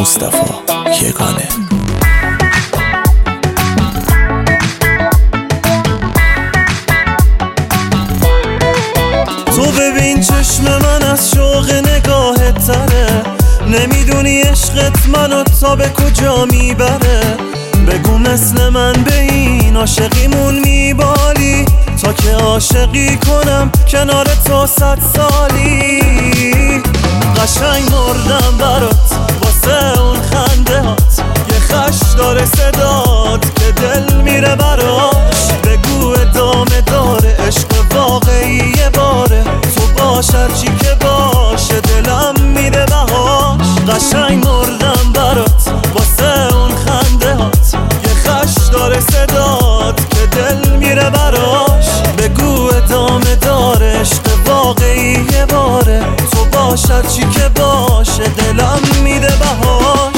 مصطفی یگانه. تو ببین چشم من از شوق نگاهت تره، نمیدونی عشقت منو تا به کجا میبره. بگو مثل من به این عاشقیمون میبالی، تا که عاشقی کنم کنار تو 100 سالی. قشنگ مردم برات واسه اون خنده هات، یه خش داره صدات که دل میره براش. بگو ادامه داره عشق واقعی یه باره، تو باش هرچی که باشه دلم میده بهاش. قشنگ مردم برات واسه اون خنده هات، یه خش داره صدات که دل میره براش. بگو ادامه داره عشق واقعی یه باره، تو باش هرچی که باشه دلم میده بهاش.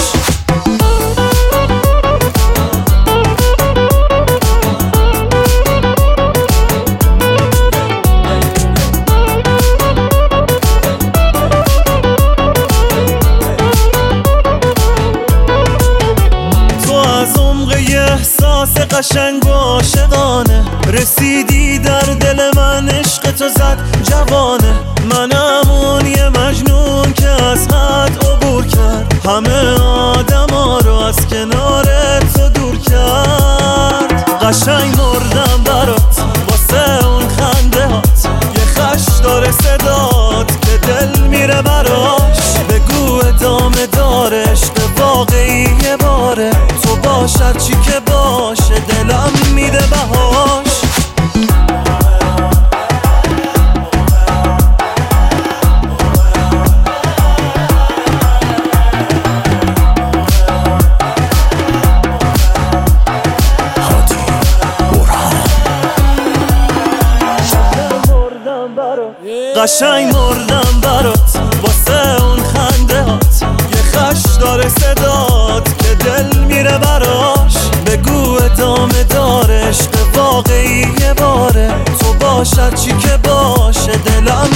احساس قشنگ و عاشقانه، رسیدی در دل من، عشق تو زد جوانه. منم اون یه مجنون که از حد عبور کرد، همه آدما رو از کنار تو دور کرد. قشنگ مردم برات واسه اون خنده هات، یه خش داره صدات که دل میره براش. بگو ادامه داره عشق واقعی یه باره، تو باش هرچی که باشه دلم میده بهاش. قشنگ مردم برات واسه اون خنده هات، یه خش داره صدات که دل میره براش. بگو ادامه داره عشق واقعی یه باره، تو باش هرچی که باشه دلم